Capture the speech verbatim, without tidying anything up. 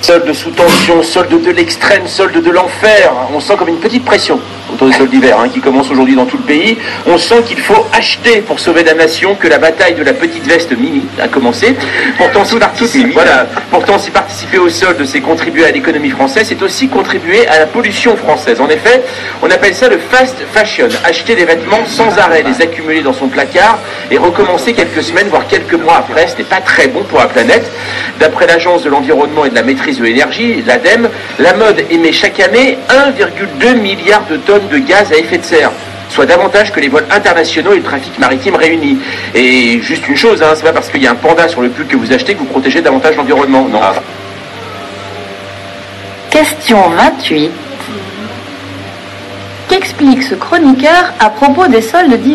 Solde sous tension, solde de l'extrême, solde de l'enfer. On sent comme une petite pression autour des soldes d'hiver hein, qui commence aujourd'hui dans tout le pays. On sent qu'il faut acheter pour sauver la nation, que la bataille de la petite veste mini a commencé. Pourtant, si participer, voilà, pourtant, si participer au solde, c'est contribuer à l'économie française, c'est aussi contribuer à la pollution française. En effet, on appelle ça le fast fashion. Acheter des vêtements sans arrêt, les accumuler dans son placard et recommencer quelques semaines, voire quelques mois après, ce n'est pas très bon pour la planète. D'après l'Agence de l'environnement et de la maîtrise de l'énergie, l'ADEME, la mode émet chaque année un virgule deux milliard de tonnes de gaz à effet de serre, soit davantage que les vols internationaux et le trafic maritime réunis. Et juste une chose, hein, c'est pas parce qu'il y a un panda sur le pull que vous achetez que vous protégez davantage l'environnement, non. Ah. Question vingt-huit. Qu'explique ce chroniqueur à propos des soldes d'hiver ?